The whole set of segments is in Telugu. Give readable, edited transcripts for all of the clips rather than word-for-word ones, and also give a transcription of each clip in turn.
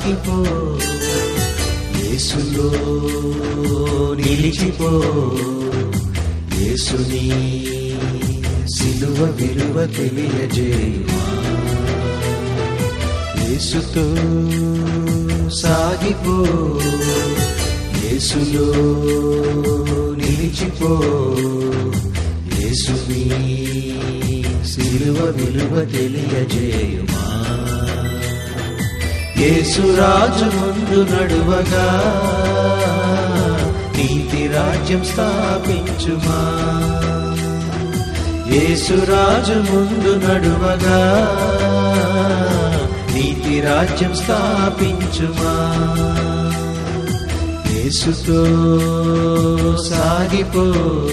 సాగిపో, యేసులో నిలిచిపో. యేసుని సిలువ విలువ తెలియజేయుమా. యేసుతో సాగిపో, యేసులో నిలిచిపో. యేసుని సిలువ విలువ తెలియజేయుమా. యేసు రాజు ముందు నడువగా నీతి రాజ్యం స్థాపించుమా. యేసు రాజు ముందు నడువగా నీతి రాజ్యం స్థాపించుమా. యేసుతో సాగిపో,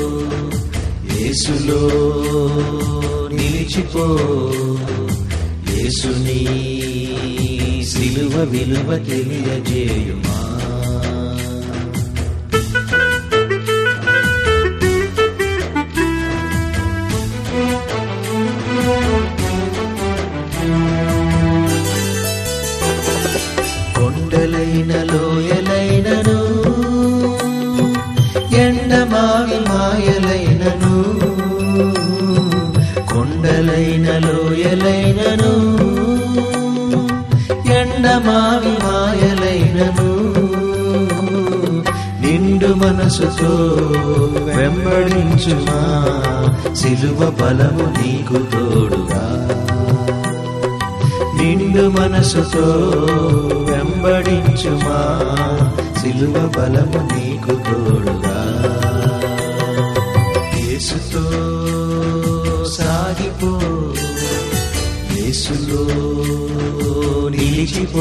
యేసులో నిలిచిపో. యేసుని సిలువ విలువ తెలియజేయుమా. కొండలైన లోయలైనను, ఎండమావి మాయలైనను. కొండలైన లోయలైనను, ఎండమావి మాయలైనను. నిండు మనసుతో వెంబడించుమా, సిలువ బలము నీకు తోడుగా. నిండు మనసుతో వెంబడించుమా, సిలువ బలము నీకు తోడుగా. యేసుతో సాగిపో, యేసులో నిలిచిపో.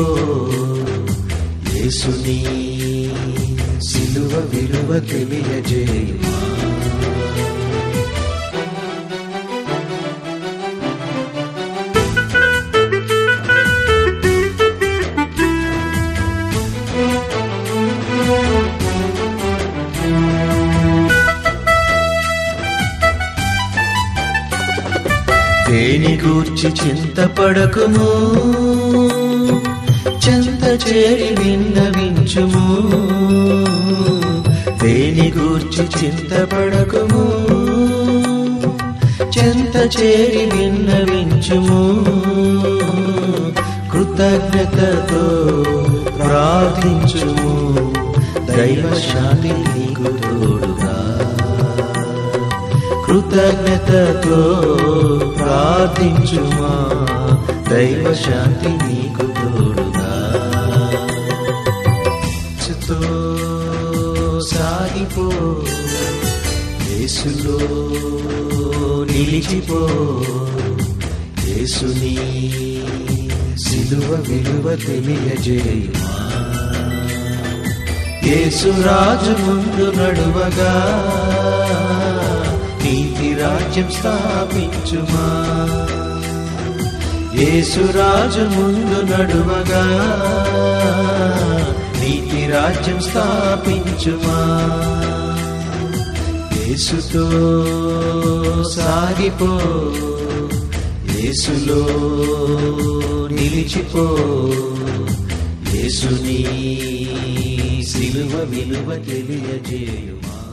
యేసుని సిలువ విలువ తెలియజేయుమా. దేని గూర్చి చింతపడకుము, చెంత చేరి విన్నవించుము. దేని గూర్చి చింతపడకుము, చెంత చేరి విన్నవించుము. కృతజ్ఞతతో ప్రార్థించుము, దైవ శాంతి నీకు తోడుగా. కృతజ్ఞతతో ప్రార్థించుమా, దైవ శాంతి నీకు తోడుగా. యేసుతో సాగిపో, యేసులో నిలిచిపో. యేసుని సిలువ విలువ తెలియజేయుమా. యేసు రాజు ముందు నడువగా నీతి రాజ్యం స్థాపించుమా. యేసు రాజు ముందు నడువగా నీతి రాజ్యం స్థాపించుమా. యేసుతో సాగిపో, యేసులో నిలిచిపో. యేసుని సిలువ విలువ తెలియజేయుమా.